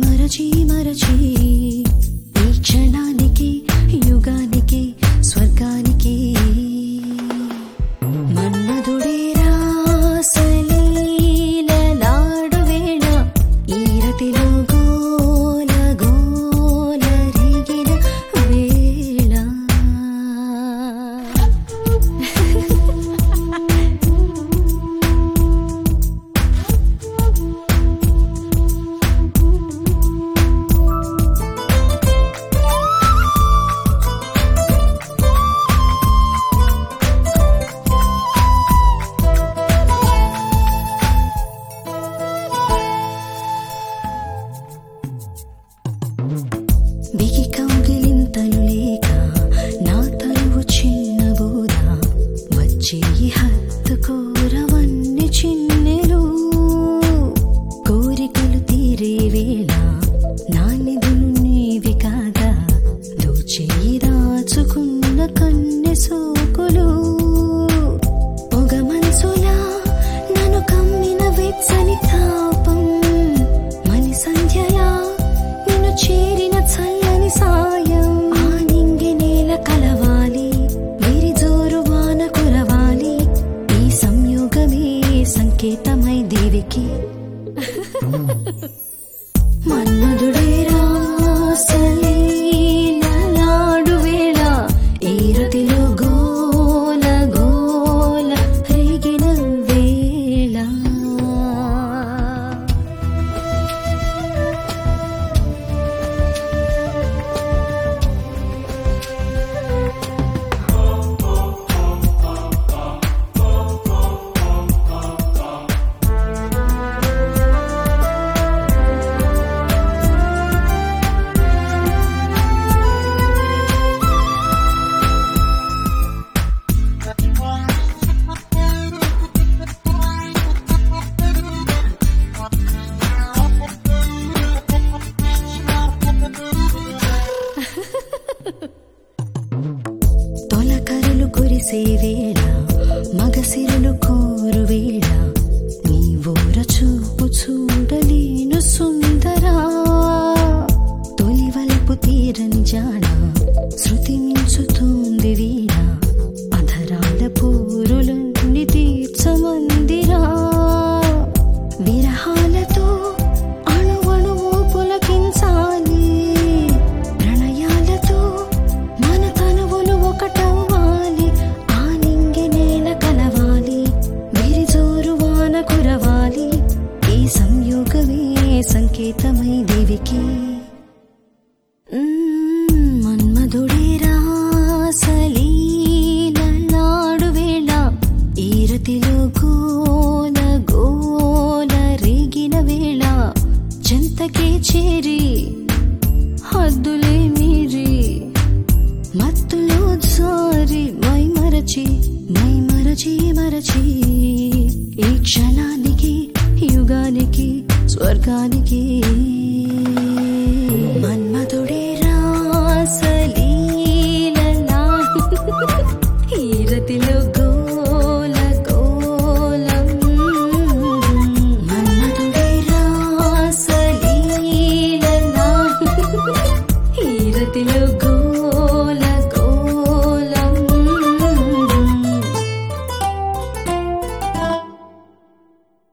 మరచి మరచి ఈ క్షణానికి యుగానికి స్వర్గానికి మన్మధుడే రాసలీలలాడు వేళ ఈ రతిలో గోల గోల రేగిన వేళ బిగి కౌగిలింతలు లేక నా తనువు చిన్నబోదా వచ్చే హత్తు కోరవన్నీ చిన్నెలు కోరికలు తీరే వేళ నా నిధులు నీవి కాగా దోచేయి దాచుకున్న కన్నె సోకులు పొగ మనసులా నన్ను కమ్మిన వెచ్చని తాపం మని సంధ్యలా నిన్ను చేరిన చల్లని సాయం ఆ నింగి నేల కలవాలి వీరి జోరు వాన కురవాలి ఈ సంయోగమే సంకేతమై దేవికి మన్మధుడే రాసలీలలాడు వేళ ఈ రతిలో గోల గోల రేగిన వేళ తొలకరులు కురిసే వేళ మగసిరులు కోరు వేళ నీ ఊర చూపు చూడలేను సుందరా తొలివల్పు తీరని జాడ శృతి మించుతోంది వీణ అధరాల పూరులన్నీ తీర్చమందిరా విరహాలతో అణువణువు పులకించాలి ప్రణయాలతో మన తనువులు ఒకటవ్వాలి ఆ నింగి నేల కలవాలి వీరి జోరు వాన కురవాలి ఈ సంయోగమే సంకేతమై దేవికి మన్మధుడే రాసలీలలాడు వేళ ఈ రతిలో గోల గోల రేగిన వేళ చెంతకే చేరి హద్దులే మీరి మత్తులో జారి మై మరచి మరచి ఈ క్షణానికి యుగానికి స్వర్గానికి